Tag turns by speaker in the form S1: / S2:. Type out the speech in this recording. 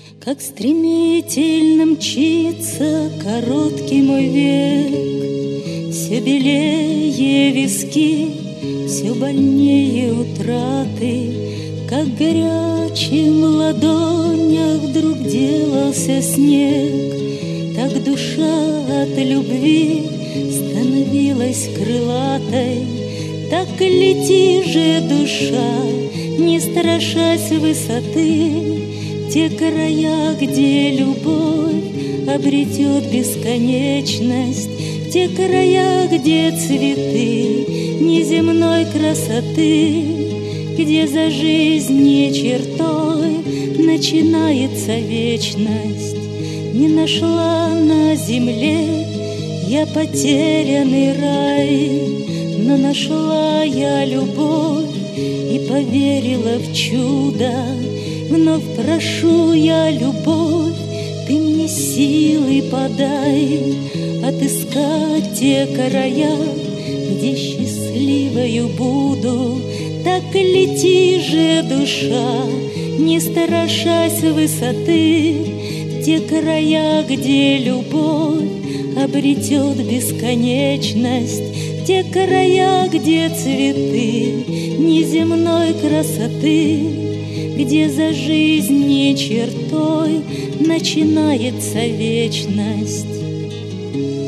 S1: Как стремительно мчится короткий мой век, все белее виски, все больнее утраты, как горячим в ладонях вдруг делался снег, так душа от любви становилась крылатой. Так лети же, душа, не страшась высоты, те края, где любовь обретет бесконечность, те края, где цветы неземной красоты, где за жизнью чертой начинается вечность. Не нашла на земле я потерянный рай, но нашла я любовь и поверила в чудо. Вновь прошу я любовь, ты мне силы подай, отыскать те края, где счастливою буду. Так лети же, душа, не страшась высоты, в те края, где любовь обретет бесконечность, в те края, где цветы неземной красоты, где за жизнью чертой начинается вечность.